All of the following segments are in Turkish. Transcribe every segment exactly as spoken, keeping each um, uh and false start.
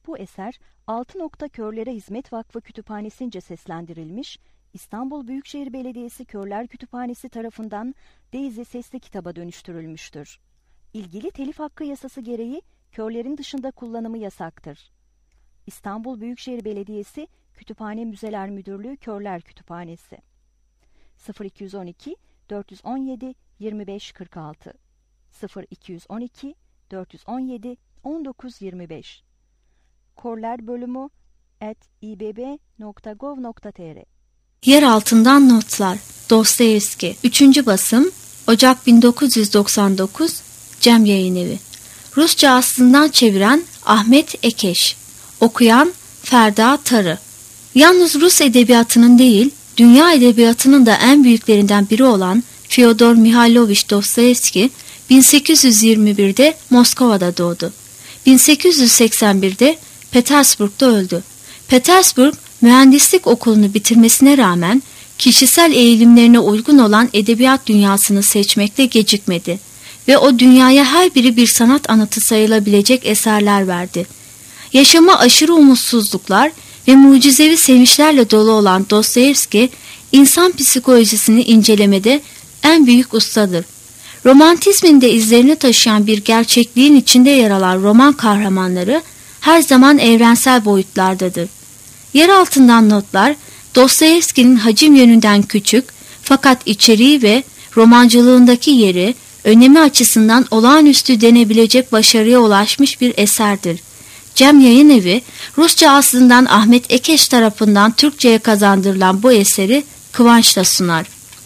Bu eser Altı Nokta Körlere Hizmet Vakfı Kütüphanesi'nce seslendirilmiş, İstanbul Büyükşehir Belediyesi Körler Kütüphanesi tarafından Daisy sesli kitaba dönüştürülmüştür. İlgili telif hakkı yasası gereği körlerin dışında kullanımı yasaktır. İstanbul Büyükşehir Belediyesi Kütüphane Müzeler Müdürlüğü Körler Kütüphanesi sıfır iki on iki dört on yedi yirmi beş kırk altı sıfır iki on iki dört on yedi on dokuz yirmi beş Körler bölümü at i b b nokta gov nokta t r Yer altından notlar. Dostoyevski. üçüncü basım. Ocak bin dokuz yüz doksan dokuz. Cem Yayınevi. Rusça aslından çeviren Ahmet Ekeş. Okuyan Ferda Tarı. Yalnız Rus edebiyatının değil, dünya edebiyatının da en büyüklerinden biri olan Fyodor Mihailovich Dostoyevski bin sekiz yüz yirmi birde Moskova'da doğdu. bin sekiz yüz seksen birde Petersburg'da öldü. Petersburg mühendislik okulunu bitirmesine rağmen kişisel eğilimlerine uygun olan edebiyat dünyasını seçmekte gecikmedi ve o dünyaya her biri bir sanat anıtı sayılabilecek eserler verdi. Yaşama aşırı umutsuzluklar ve mucizevi sevinçlerle dolu olan Dostoyevski, insan psikolojisini incelemede en büyük ustadır. Romantizmin de izlerini taşıyan bir gerçekliğin içinde yer alan roman kahramanları her zaman evrensel boyutlardadır. Yer altından notlar, Dostoyevski'nin hacim yönünden küçük fakat içeriği ve romancılığındaki yeri, önemi açısından olağanüstü denebilecek başarıya ulaşmış bir eserdir. Cem Yayınevi, Rusça aslından Ahmet Ekeş tarafından Türkçe'ye kazandırılan bu eseri kıvançla sunar.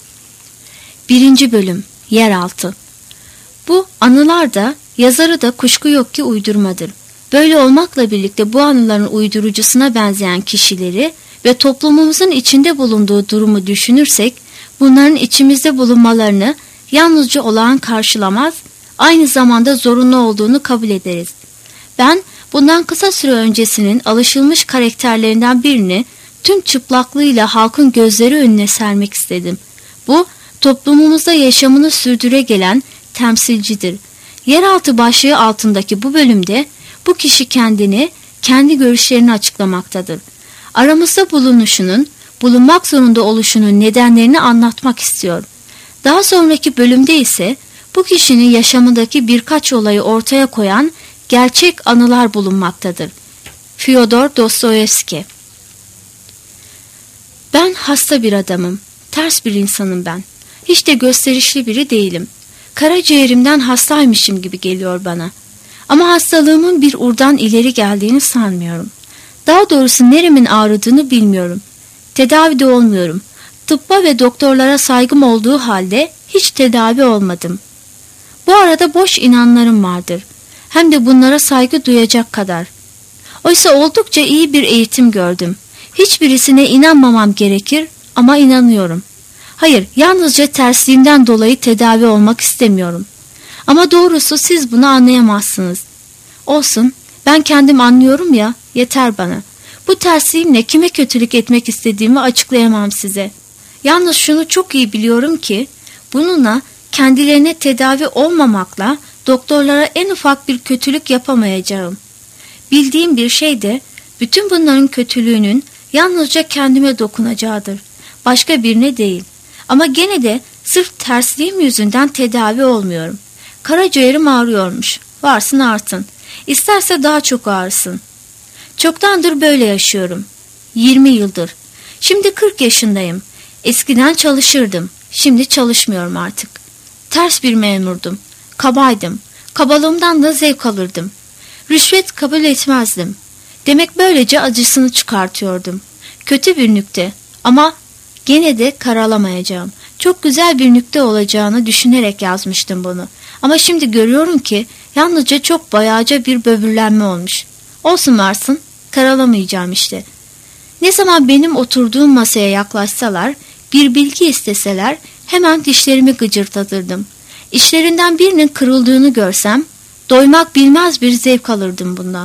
Birinci bölüm, Yeraltı. Bu anılar da, yazarı da kuşku yok ki uydurmadır. Böyle olmakla birlikte bu anıların uydurucusuna benzeyen kişileri ve toplumumuzun içinde bulunduğu durumu düşünürsek, bunların içimizde bulunmalarını yalnızca olağan karşılamaz, aynı zamanda zorunlu olduğunu kabul ederiz. Ben bundan kısa süre öncesinin alışılmış karakterlerinden birini tüm çıplaklığıyla halkın gözleri önüne sermek istedim. Bu, toplumumuzda yaşamını sürdüre gelen temsilcidir. Yeraltı başlığı altındaki bu bölümde bu kişi kendini, kendi görüşlerini açıklamaktadır. Aramızda bulunuşunun, bulunmak zorunda oluşunun nedenlerini anlatmak istiyor. Daha sonraki bölümde ise bu kişinin yaşamındaki birkaç olayı ortaya koyan gerçek anılar bulunmaktadır. Fyodor Dostoyevski. Ben hasta bir adamım. Ters bir insanım ben. Hiç de gösterişli biri değilim. Karaciğerimden hastaymışım gibi geliyor bana. Ama hastalığımın bir urdan ileri geldiğini sanmıyorum. Daha doğrusu neremin ağrıdığını bilmiyorum. Tedavide olmuyorum. Tıbba ve doktorlara saygım olduğu halde hiç tedavi olmadım. Bu arada boş inanlarım vardır. Hem de bunlara saygı duyacak kadar. Oysa oldukça iyi bir eğitim gördüm. Hiçbirisine inanmamam gerekir ama inanıyorum. Hayır, yalnızca tersliğimden dolayı tedavi olmak istemiyorum. Ama doğrusu siz bunu anlayamazsınız. Olsun, ben kendim anlıyorum ya, yeter bana. Bu tersliğimle kime kötülük etmek istediğimi açıklayamam size. Yalnız şunu çok iyi biliyorum ki, bununla kendilerine tedavi olmamakla doktorlara en ufak bir kötülük yapamayacağım. Bildiğim bir şey de, bütün bunların kötülüğünün yalnızca kendime dokunacağıdır. Başka birine değil. Ama gene de sırf tersliğim yüzünden tedavi olmuyorum. Karaciğerim ağrıyormuş. Varsın artsın. İsterse daha çok ağrısın. Çoktandır böyle yaşıyorum. yirmi yıldır. Şimdi kırk yaşındayım. Eskiden çalışırdım. Şimdi çalışmıyorum artık. Ters bir memurdum. Kabaydım. Kabalığımdan da zevk alırdım. Rüşvet kabul etmezdim. Demek böylece acısını çıkartıyordum. Kötü bir nükte ama gene de karalamayacağım. Çok güzel bir nükte olacağını düşünerek yazmıştım bunu. Ama şimdi görüyorum ki yalnızca çok bayağıca bir böbürlenme olmuş. Olsun varsın, karalamayacağım işte. Ne zaman benim oturduğum masaya yaklaşsalar, bir bilgi isteseler hemen dişlerimi gıcırdatırdım. İşlerinden birinin kırıldığını görsem, doymak bilmez bir zevk alırdım bundan.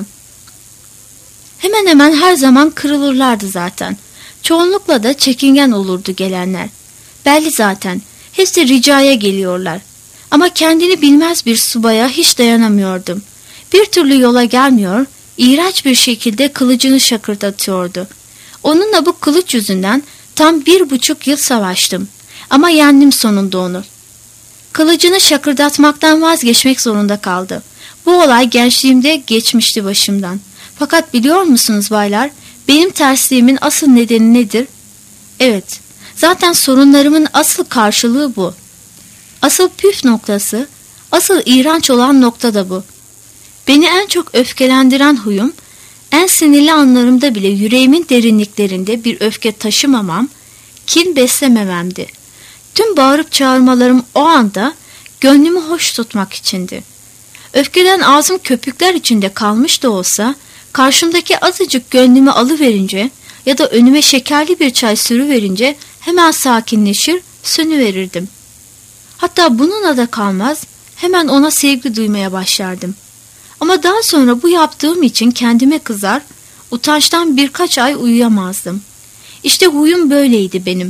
Hemen hemen her zaman kırılırlardı zaten. Çoğunlukla da çekingen olurdu gelenler. Belli zaten, hepsi ricaya geliyorlar. Ama kendini bilmez bir subaya hiç dayanamıyordum. Bir türlü yola gelmiyor, iğrenç bir şekilde kılıcını şakırdatıyordu. Onunla bu kılıç yüzünden tam bir buçuk yıl savaştım. Ama yendim sonunda onu. Kılıcını şakırdatmaktan vazgeçmek zorunda kaldı. Bu olay gençliğimde geçmişti başımdan. Fakat biliyor musunuz baylar, benim tersliğimin asıl nedeni nedir? Evet, zaten sorunlarımın asıl karşılığı bu. Asıl püf noktası, asıl iğrenç olan nokta da bu. Beni en çok öfkelendiren huyum, en sinirli anlarımda bile yüreğimin derinliklerinde bir öfke taşımamam, kin beslemememdi. Tüm bağırıp çağırmalarım o anda gönlümü hoş tutmak içindi. Öfkeden ağzım köpükler içinde kalmış da olsa, karşımdaki azıcık gönlümü alıverince ya da önüme şekerli bir çay sürüverince hemen sakinleşir, sönüverirdim. Hatta bununla da kalmaz, hemen ona sevgi duymaya başlardım. Ama daha sonra bu yaptığım için kendime kızar, utançtan birkaç ay uyuyamazdım. İşte huyum böyleydi benim.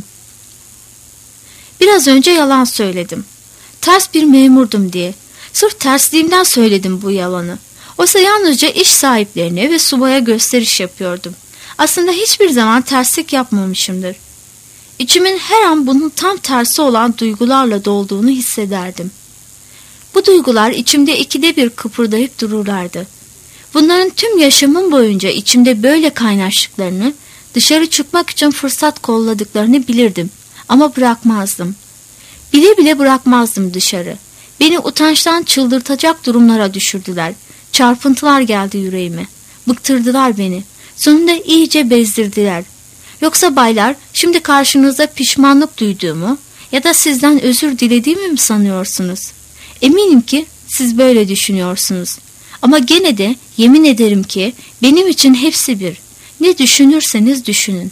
Biraz önce yalan söyledim. Ters bir memurdum diye. Sırf tersliğimden söyledim bu yalanı. Oysa yalnızca iş sahiplerine ve subaya gösteriş yapıyordum. Aslında hiçbir zaman terslik yapmamışımdır. İçimin her an bunun tam tersi olan duygularla dolduğunu hissederdim. Bu duygular içimde ikide bir kıpırdayıp dururlardı. Bunların tüm yaşamım boyunca içimde böyle kaynaştıklarını, dışarı çıkmak için fırsat kolladıklarını bilirdim. Ama bırakmazdım. Bile bile bırakmazdım dışarı. Beni utançtan çıldırtacak durumlara düşürdüler. Çarpıntılar geldi yüreğime. Bıktırdılar beni. Sonunda iyice bezdirdiler. Yoksa baylar, şimdi karşınızda pişmanlık duyduğumu ya da sizden özür dilediğimi mi sanıyorsunuz? Eminim ki siz böyle düşünüyorsunuz. Ama gene de yemin ederim ki benim için hepsi bir. Ne düşünürseniz düşünün.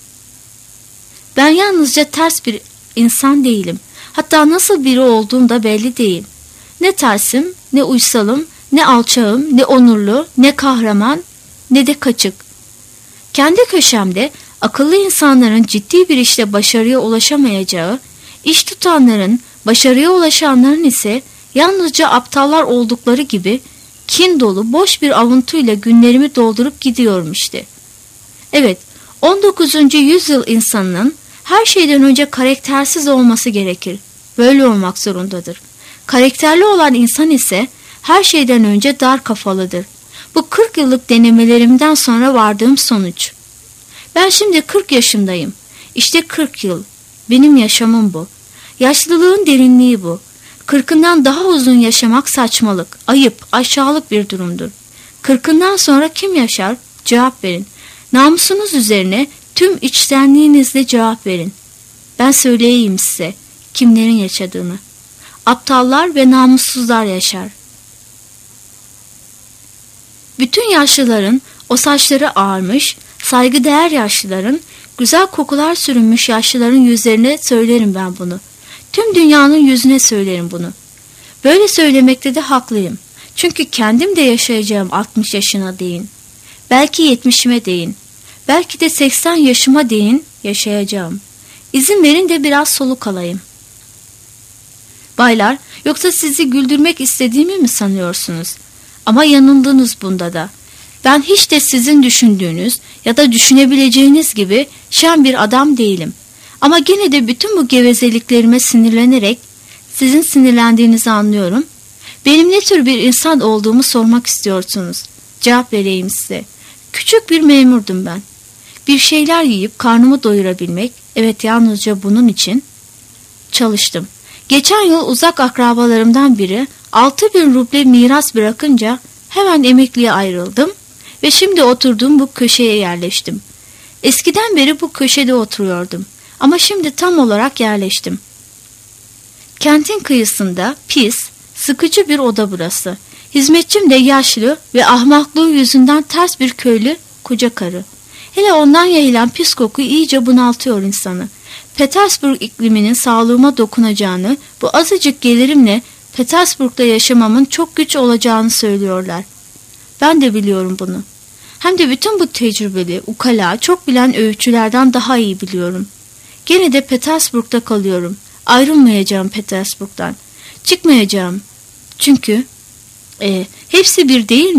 Ben yalnızca ters bir insan değilim. Hatta nasıl biri olduğum da belli değil. Ne tersim, ne uysalım, ne alçağım, ne onurlu, ne kahraman, ne de kaçık. Kendi köşemde akıllı insanların ciddi bir işte başarıya ulaşamayacağı, iş tutanların, başarıya ulaşanların ise yalnızca aptallar oldukları gibi kin dolu boş bir avuntuyla günlerimi doldurup gidiyorum işte. Evet, on dokuzuncu yüzyıl insanının her şeyden önce karaktersiz olması gerekir. Böyle olmak zorundadır. Karakterli olan insan ise her şeyden önce dar kafalıdır. Bu kırk yıllık denemelerimden sonra vardığım sonuç. Ben şimdi kırk yaşındayım. İşte kırk yıl. Benim yaşamım bu. Yaşlılığın derinliği bu. Kırkından daha uzun yaşamak saçmalık, ayıp, aşağılık bir durumdur. Kırkından sonra kim yaşar? Cevap verin. Namusunuz üzerine tüm içtenliğinizle cevap verin. Ben söyleyeyim size kimlerin yaşadığını. Aptallar ve namussuzlar yaşar. Bütün yaşlıların o saçları ağarmış, saygıdeğer yaşlıların, güzel kokular sürünmüş yaşlıların yüzlerine söylerim ben bunu. Tüm dünyanın yüzüne söylerim bunu. Böyle söylemekte de haklıyım. Çünkü kendim de yaşayacağım altmış yaşına değin. Belki yetmişime değin. Belki de seksen yaşıma değin yaşayacağım. İzin verin de biraz soluk alayım. Baylar, yoksa sizi güldürmek istediğimi mi sanıyorsunuz? Ama yanıldınız bunda da. Ben hiç de sizin düşündüğünüz ya da düşünebileceğiniz gibi şen bir adam değilim. Ama gene de bütün bu gevezeliklerime sinirlenerek sizin sinirlendiğinizi anlıyorum. Benim ne tür bir insan olduğumu sormak istiyorsunuz. Cevap vereyim size. Küçük bir memurdum ben. Bir şeyler yiyip karnımı doyurabilmek, evet yalnızca bunun için çalıştım. Geçen yıl uzak akrabalarımdan biri altı bin ruble miras bırakınca hemen emekliye ayrıldım ve şimdi oturduğum bu köşeye yerleştim. Eskiden beri bu köşede oturuyordum ama şimdi tam olarak yerleştim. Kentin kıyısında pis, sıkıcı bir oda burası. Hizmetçim de yaşlı ve ahmaklığı yüzünden ters bir köylü koca karı. Hele ondan yayılan pis koku iyice bunaltıyor insanı. Petersburg ikliminin sağlığıma dokunacağını, bu azıcık gelirimle Petersburg'da yaşamamın çok güç olacağını söylüyorlar. Ben de biliyorum bunu. Hem de bütün bu tecrübeli, ukala, çok bilen öğütçülerden daha iyi biliyorum. Gene de Petersburg'da kalıyorum. Ayrılmayacağım Petersburg'dan. Çıkmayacağım. Çünkü e, hepsi bir değil mi?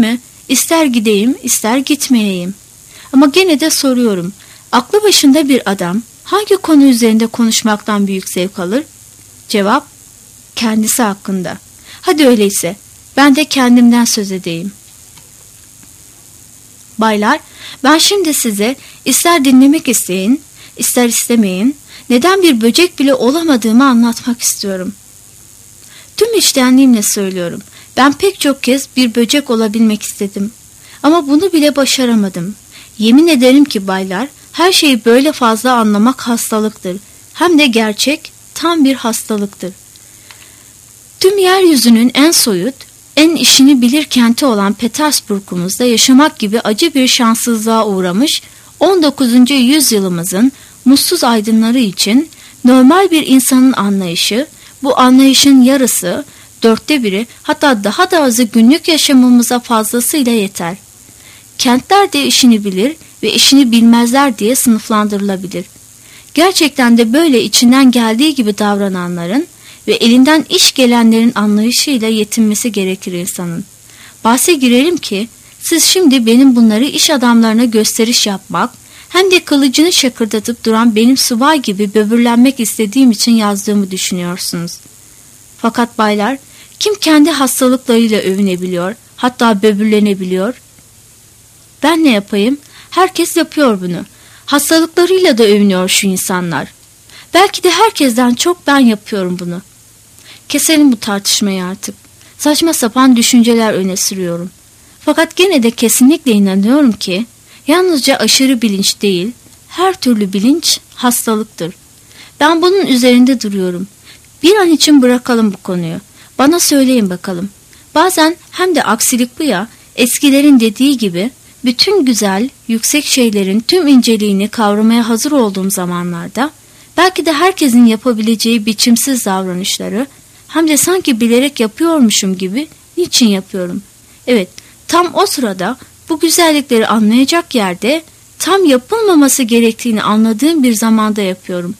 İster gideyim, ister gitmeyeyim. Ama gene de soruyorum. Aklı başında bir adam hangi konu üzerinde konuşmaktan büyük zevk alır? Cevap, kendisi hakkında. Hadi öyleyse ben de kendimden söz edeyim. Baylar, ben şimdi size ister dinlemek isteyin, ister istemeyin, neden bir böcek bile olamadığımı anlatmak istiyorum. Tüm içtenliğimle söylüyorum. Ben pek çok kez bir böcek olabilmek istedim. Ama bunu bile başaramadım. Yemin ederim ki baylar, her şeyi böyle fazla anlamak hastalıktır. Hem de gerçek, tam bir hastalıktır. Tüm yeryüzünün en soyut, en işini bilir kenti olan Petersburg'umuzda yaşamak gibi acı bir şanssızlığa uğramış on dokuzuncu yüzyılımızın mutsuz aydınları için normal bir insanın anlayışı, bu anlayışın yarısı, dörtte biri, hatta daha da azı günlük yaşamımıza fazlasıyla yeter. Kentler de işini bilir ve işini bilmezler diye sınıflandırılabilir. Gerçekten de böyle içinden geldiği gibi davrananların ve elinden iş gelenlerin anlayışıyla yetinmesi gerekir insanın. Bahse girelim ki siz şimdi benim bunları iş adamlarına gösteriş yapmak hem de kılıcını şakırdatıp duran benim subay gibi böbürlenmek istediğim için yazdığımı düşünüyorsunuz. Fakat baylar, kim kendi hastalıklarıyla övünebiliyor, hatta böbürlenebiliyor? Ben ne yapayım? Herkes yapıyor bunu. Hastalıklarıyla da övünüyor şu insanlar. Belki de herkesten çok ben yapıyorum bunu. Keselim bu tartışmayı artık. Saçma sapan düşünceler öne sürüyorum. Fakat gene de kesinlikle inanıyorum ki yalnızca aşırı bilinç değil, her türlü bilinç hastalıktır. Ben bunun üzerinde duruyorum. Bir an için bırakalım bu konuyu. Bana söyleyin bakalım. Bazen hem de aksilik bu ya, eskilerin dediği gibi bütün güzel, yüksek şeylerin tüm inceliğini kavramaya hazır olduğum zamanlarda belki de herkesin yapabileceği biçimsiz davranışları hem de sanki bilerek yapıyormuşum gibi niçin yapıyorum? Evet, tam o sırada bu güzellikleri anlayacak yerde tam yapılmaması gerektiğini anladığım bir zamanda yapıyorum.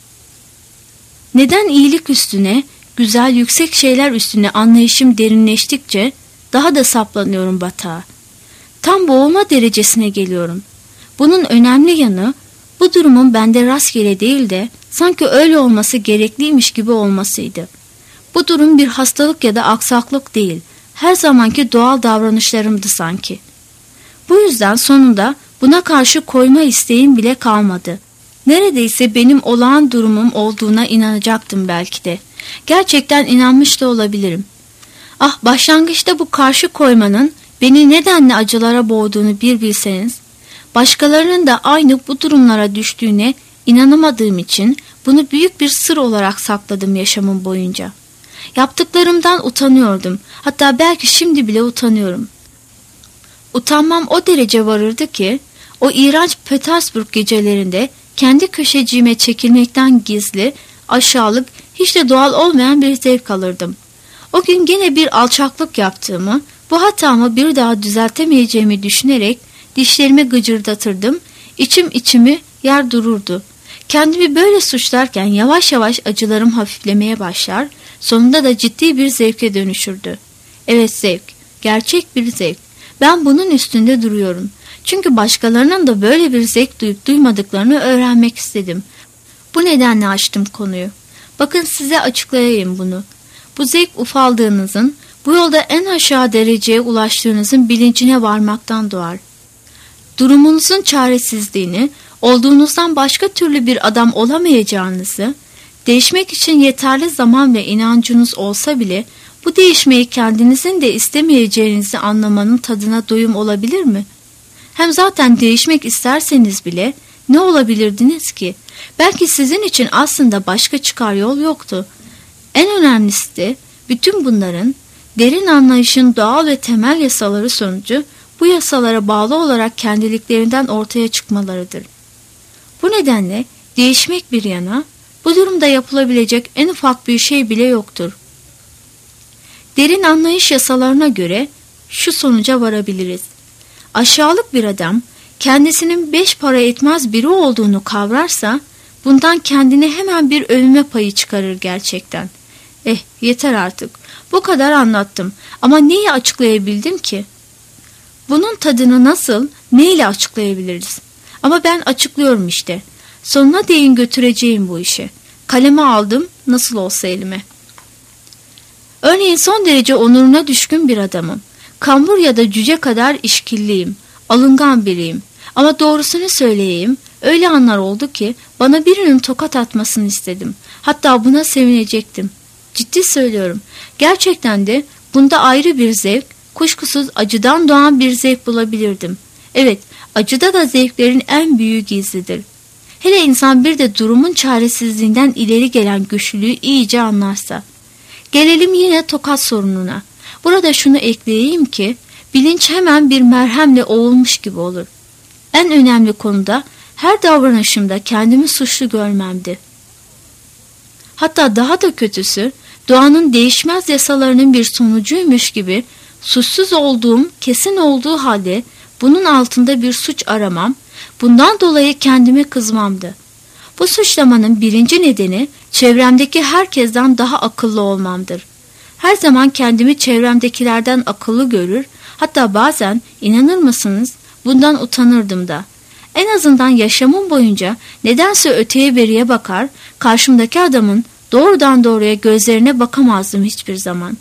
Neden iyilik üstüne, güzel yüksek şeyler üstüne anlayışım derinleştikçe daha da saplanıyorum batağa. Tam boğulma derecesine geliyorum. Bunun önemli yanı bu durumun bende rastgele değil de sanki öyle olması gerekliymiş gibi olmasıydı. Bu durum bir hastalık ya da aksaklık değil, her zamanki doğal davranışlarımdı sanki. Bu yüzden sonunda buna karşı koyma isteğim bile kalmadı. Neredeyse benim olağan durumum olduğuna inanacaktım belki de. Gerçekten inanmış da olabilirim. Ah, başlangıçta bu karşı koymanın beni nedenle acılara boğduğunu bir bilseniz, başkalarının da aynı bu durumlara düştüğüne inanamadığım için bunu büyük bir sır olarak sakladım yaşamım boyunca. Yaptıklarımdan utanıyordum. Hatta belki şimdi bile utanıyorum. Utanmam o derece varırdı ki, o iğrenç Petersburg gecelerinde kendi köşeciğime çekilmekten gizli, aşağılık, hiç de doğal olmayan bir zevk alırdım. O gün gene bir alçaklık yaptığımı, bu hatamı bir daha düzeltemeyeceğimi düşünerek dişlerimi gıcırdatırdım, içim içimi yer dururdu. Kendimi böyle suçlarken yavaş yavaş acılarım hafiflemeye başlar, sonunda da ciddi bir zevke dönüşürdü. Evet, zevk, gerçek bir zevk. Ben bunun üstünde duruyorum. Çünkü başkalarının da böyle bir zevk duyup duymadıklarını öğrenmek istedim. Bu nedenle açtım konuyu. Bakın size açıklayayım bunu. Bu zevk ufaldığınızın, bu yolda en aşağı dereceye ulaştığınızın bilincine varmaktan doğar. Durumunuzun çaresizliğini, olduğunuzdan başka türlü bir adam olamayacağınızı, değişmek için yeterli zaman ve inancınız olsa bile bu değişmeyi kendinizin de istemeyeceğinizi anlamanın tadına doyum olabilir mi? Hem zaten değişmek isterseniz bile ne olabilirdiniz ki? Belki sizin için aslında başka çıkar yol yoktu. En önemlisi de bütün bunların derin anlayışın doğal ve temel yasaları sonucu bu yasalara bağlı olarak kendiliklerinden ortaya çıkmalarıdır. Bu nedenle değişmek bir yana, bu durumda yapılabilecek en ufak bir şey bile yoktur. Derin anlayış yasalarına göre şu sonuca varabiliriz. Aşağılık bir adam kendisinin beş para etmez biri olduğunu kavrarsa bundan kendine hemen bir övünme payı çıkarır gerçekten. Eh, yeter artık. Bu kadar anlattım ama neyi açıklayabildim ki? Bunun tadını nasıl, neyle açıklayabiliriz? Ama ben açıklıyorum işte. Sonuna değin götüreceğim bu işi. Kaleme aldım, nasıl olsa elime. Örneğin son derece onuruna düşkün bir adamım. Kambur ya da cüce kadar işkilliyim. Alıngan biriyim. Ama doğrusunu söyleyeyim, öyle anlar oldu ki bana birinin tokat atmasını istedim. Hatta buna sevinecektim. Ciddi söylüyorum. Gerçekten de bunda ayrı bir zevk, kuşkusuz acıdan doğan bir zevk bulabilirdim. Evet, acıda da zevklerin en büyüğü gizlidir. Hele insan bir de durumun çaresizliğinden ileri gelen güçlülüğü iyice anlarsa. Gelelim yine tokat sorununa. Burada şunu ekleyeyim ki, bilinç hemen bir merhemle ovulmuş gibi olur. En önemli konuda her davranışımda kendimi suçlu görmemdi. Hatta daha da kötüsü, doğanın değişmez yasalarının bir sonucuymuş gibi suçsuz olduğum kesin olduğu halde bunun altında bir suç aramam, bundan dolayı kendime kızmamdı. Bu suçlamanın birinci nedeni çevremdeki herkesten daha akıllı olmamdır. Her zaman kendimi çevremdekilerden akıllı görür, hatta bazen inanır mısınız bundan utanırdım da. En azından yaşamım boyunca nedense öteye beriye bakar, karşımdaki adamın doğrudan doğruya gözlerine bakamazdım hiçbir zaman.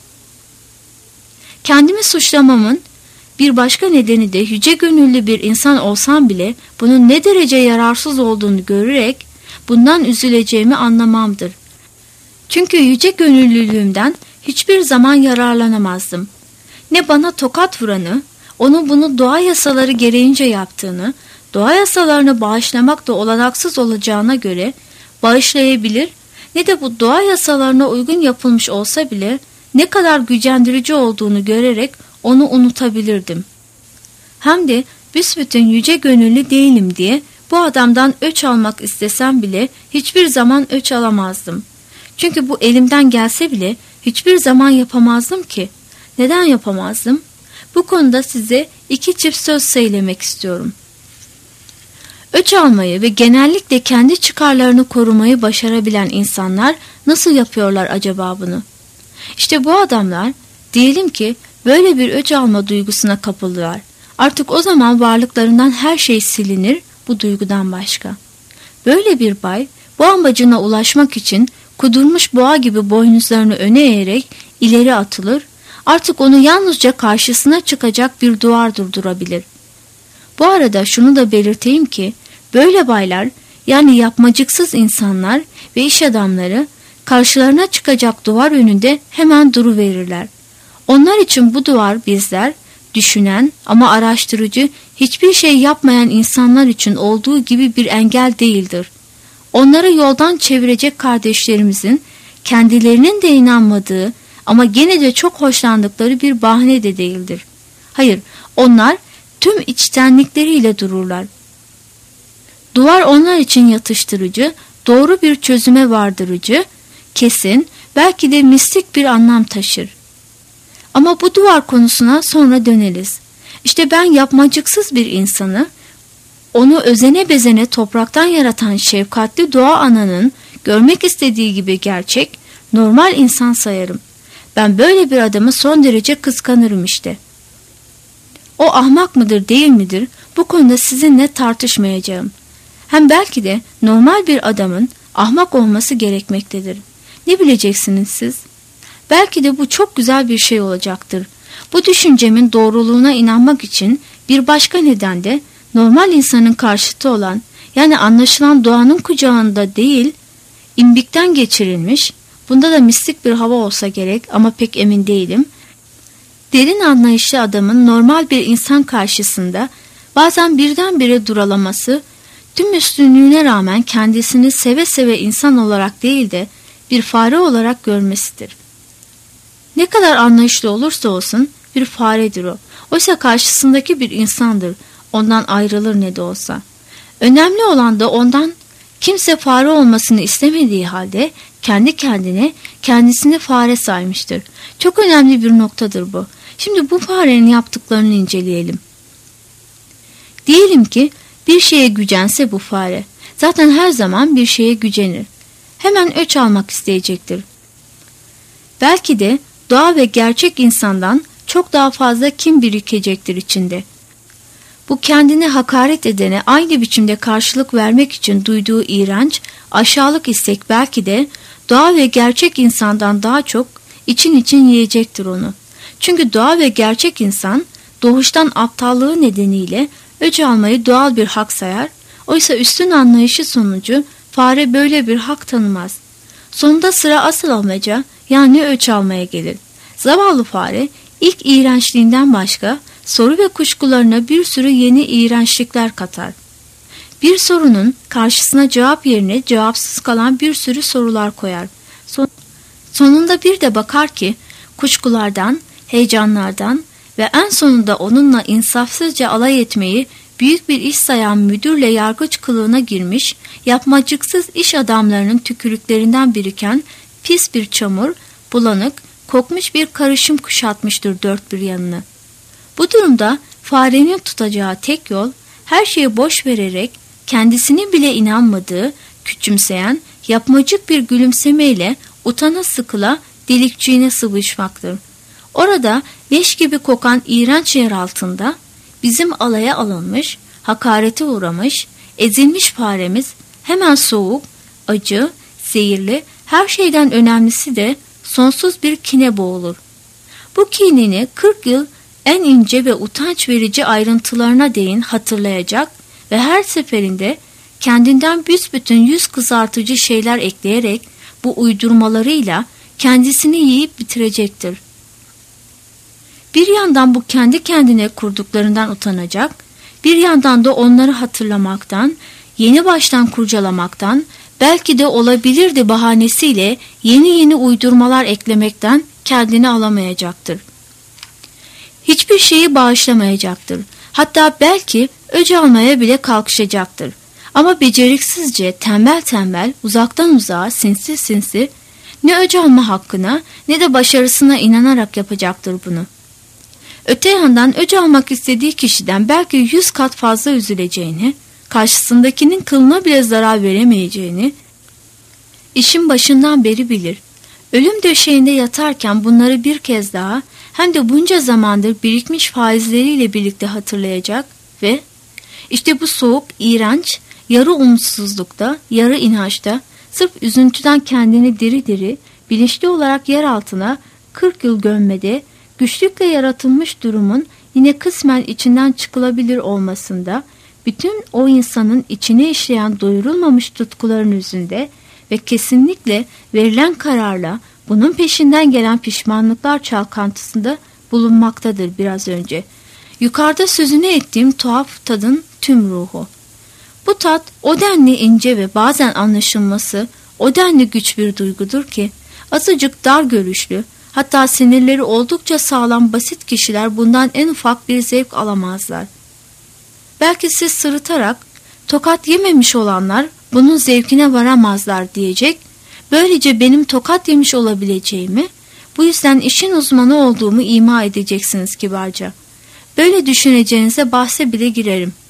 Kendimi suçlamamın bir başka nedeni de yüce gönüllü bir insan olsam bile bunun ne derece yararsız olduğunu görerek bundan üzüleceğimi anlamamdır. Çünkü yüce gönüllülüğümden hiçbir zaman yararlanamazdım. Ne bana tokat vuranı, onun bunu doğa yasaları gereğince yaptığını, doğa yasalarını bağışlamak da olanaksız olacağına göre bağışlayabilir, ne de bu doğa yasalarına uygun yapılmış olsa bile ne kadar gücendirici olduğunu görerek onu unutabilirdim. Hem de büsbütün yüce gönüllü değilim diye bu adamdan öç almak istesem bile hiçbir zaman öç alamazdım. Çünkü bu elimden gelse bile hiçbir zaman yapamazdım ki. Neden yapamazdım? Bu konuda size iki çift söz söylemek istiyorum. Öç almayı ve genellikle kendi çıkarlarını korumayı başarabilen insanlar nasıl yapıyorlar acaba bunu? İşte bu adamlar diyelim ki böyle bir öç alma duygusuna kapıldılar. Artık o zaman varlıklarından her şey silinir bu duygudan başka. Böyle bir bay bu amacına ulaşmak için kudurmuş boğa gibi boynuzlarını öne eğerek ileri atılır, artık onu yalnızca karşısına çıkacak bir duvar durdurabilir. Bu arada şunu da belirteyim ki böyle baylar, yani yapmacıksız insanlar ve iş adamları karşılarına çıkacak duvar önünde hemen duruverirler. Onlar için bu duvar bizler, düşünen ama araştırıcı, hiçbir şey yapmayan insanlar için olduğu gibi bir engel değildir. Onları yoldan çevirecek kardeşlerimizin kendilerinin de inanmadığı ama gene de çok hoşlandıkları bir bahane de değildir. Hayır, onlar tüm içtenlikleriyle dururlar. Duvar onlar için yatıştırıcı, doğru bir çözüme vardırıcı, kesin, belki de mistik bir anlam taşır. Ama bu duvar konusuna sonra döneriz. İşte ben yapmacıksız bir insanı, onu özene bezene topraktan yaratan şefkatli doğa ananın görmek istediği gibi gerçek, normal insan sayarım. Ben böyle bir adamı son derece kıskanırım işte. O ahmak mıdır değil midir, bu konuda sizinle tartışmayacağım. Hem belki de normal bir adamın ahmak olması gerekmektedir. Ne bileceksiniz siz? Belki de bu çok güzel bir şey olacaktır. Bu düşüncemin doğruluğuna inanmak için bir başka neden de normal insanın karşıtı olan, yani anlaşılan doğanın kucağında değil, imbikten geçirilmiş, bunda da mistik bir hava olsa gerek ama pek emin değilim, derin anlayışlı adamın normal bir insan karşısında bazen birdenbire duralaması, tüm üstünlüğüne rağmen kendisini seve seve insan olarak değil de bir fare olarak görmesidir. Ne kadar anlayışlı olursa olsun bir faredir o. Oysa karşısındaki bir insandır. Ondan ayrılır ne de olsa. Önemli olan da ondan kimse fare olmasını istemediği halde kendi kendine kendisini fare saymıştır. Çok önemli bir noktadır bu. Şimdi bu farenin yaptıklarını inceleyelim. Diyelim ki bir şeye gücense bu fare. Zaten her zaman bir şeye gücenir. Hemen öç almak isteyecektir. Belki de doğa ve gerçek insandan çok daha fazla kin birikecektir içinde. Bu kendine hakaret edene aynı biçimde karşılık vermek için duyduğu iğrenç, aşağılık istek belki de doğal ve gerçek insandan daha çok için için yiyecektir onu. Çünkü doğal ve gerçek insan doğuştan aptallığı nedeniyle öc almayı doğal bir hak sayar. Oysa üstün anlayışı sonucu fare böyle bir hak tanımaz. Sonunda sıra asıl amaca, yani öç almaya gelir. Zavallı fare ilk iğrençliğinden başka soru ve kuşkularına bir sürü yeni iğrençlikler katar. Bir sorunun karşısına cevap yerine cevapsız kalan bir sürü sorular koyar. Son, sonunda bir de bakar ki kuşkulardan, heyecanlardan ve en sonunda onunla insafsızca alay etmeyi büyük bir iş sayan müdürle yargıç kılığına girmiş, yapmacıksız iş adamlarının tükürüklerinden biriken pis bir çamur, bulanık, kokmuş bir karışım kuşatmıştır dört bir yanını. Bu durumda farenin tutacağı tek yol, her şeyi boş vererek kendisine bile inanmadığı, küçümseyen, yapmacık bir gülümsemeyle utana sıkıla delikçiğine sıvışmaktır. Orada leş gibi kokan iğrenç yer altında bizim alaya alınmış, hakarete uğramış, ezilmiş faremiz hemen soğuk, acı, zehirli, her şeyden önemlisi de sonsuz bir kine boğulur. Bu kinini kırk yıl en ince ve utanç verici ayrıntılarına değin hatırlayacak ve her seferinde kendinden büsbütün yüz kızartıcı şeyler ekleyerek bu uydurmalarıyla kendisini yiyip bitirecektir. Bir yandan bu kendi kendine kurduklarından utanacak, bir yandan da onları hatırlamaktan, yeni baştan kurcalamaktan, belki de olabilirdi bahanesiyle yeni yeni uydurmalar eklemekten kendini alamayacaktır. Hiçbir şeyi bağışlamayacaktır. Hatta belki öc almaya bile kalkışacaktır. Ama beceriksizce, tembel tembel, uzaktan uzağa, sinsi sinsi ne öc alma hakkına ne de başarısına inanarak yapacaktır bunu. Öte yandan öc almak istediği kişiden belki yüz kat fazla üzüleceğini, karşısındakinin kılına bile zarar veremeyeceğini işin başından beri bilir. Ölüm döşeğinde yatarken bunları bir kez daha hem de bunca zamandır birikmiş faizleriyle birlikte hatırlayacak ve işte bu soğuk, iğrenç, yarı umutsuzlukta, yarı inançta, sırf üzüntüden kendini diri diri, bilinçli olarak yer altına kırk yıl gömmede, güçlükle yaratılmış durumun yine kısmen içinden çıkılabilir olmasında, bütün o insanın içine işleyen doyurulmamış tutkuların yüzünde ve kesinlikle verilen kararla bunun peşinden gelen pişmanlıklar çalkantısında bulunmaktadır biraz önce. Yukarıda sözünü ettiğim tuhaf tadın tüm ruhu. Bu tat o denli ince ve bazen anlaşılması o denli güç bir duygudur ki azıcık dar görüşlü, hatta sinirleri oldukça sağlam basit kişiler bundan en ufak bir zevk alamazlar. Belki siz sırıtarak tokat yememiş olanlar bunun zevkine varamazlar diyecek, böylece benim tokat yemiş olabileceğimi, bu yüzden işin uzmanı olduğumu ima edeceksiniz kibarca. Böyle düşüneceğinize bahse bile girerim.